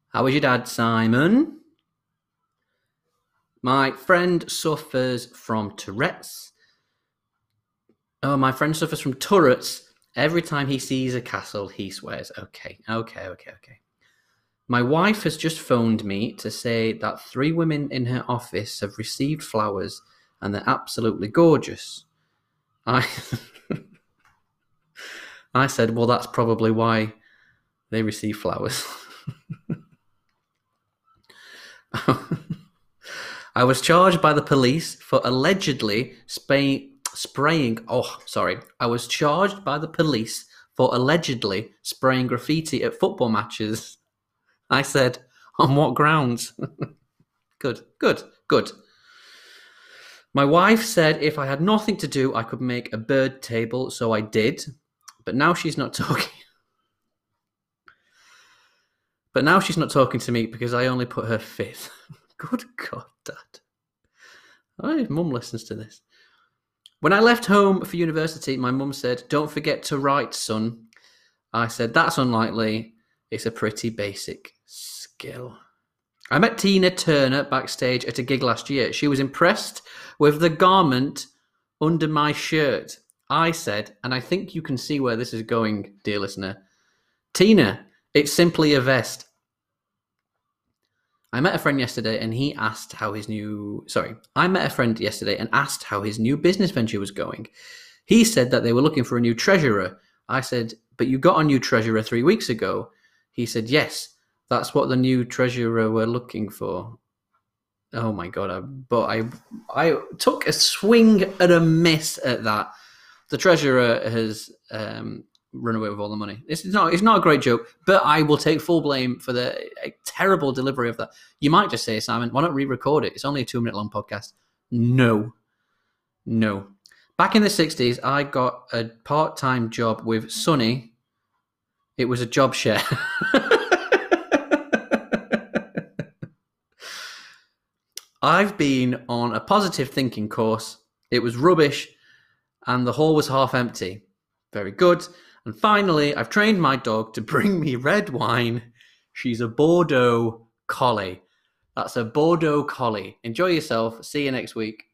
How is your dad, Simon? My friend suffers from Tourette's. Oh, my friend suffers from Tourette's. Every time he sees a castle, he swears. Okay. My wife has just phoned me to say that three women in her office have received flowers and they're absolutely gorgeous. I I said, well, that's probably why they receive flowers. I was charged by the police for allegedly spraying. Oh, sorry. I was charged by the police for allegedly spraying graffiti at football matches. I said, on what grounds? Good. My wife said if I had nothing to do, I could make a bird table, so I did. But now she's not talking. But now she's not talking to me because I only put her fifth. Good God, Dad. Oh, Mum listens to this. When I left home for university, my mum said, don't forget to write, son. I said, that's unlikely. It's a pretty basic skill. I met Tina Turner backstage at a gig last year. She was impressed with the garment under my shirt. I said, and I think you can see where this is going, dear listener. Tina, it's simply a vest. I met a friend yesterday and asked how his new business venture was going. He said that they were looking for a new treasurer. I said, but you got a new treasurer 3 weeks ago. He said, yes, that's what the new treasurer were looking for. Oh my God. I took a swing and a miss at that. The treasurer has run away with all the money. It's not a great joke, but I will take full blame for the terrible delivery of that. You might just say, Simon, why not re-record it? It's only a 2-minute long podcast. No. Back in the 60s, I got a part-time job with Sunny. It was a job share. I've been on a positive thinking course. It was rubbish, and the hall was half empty. Very good. And finally, I've trained my dog to bring me red wine. She's a Bordeaux Collie. That's a Bordeaux Collie. Enjoy yourself. See you next week.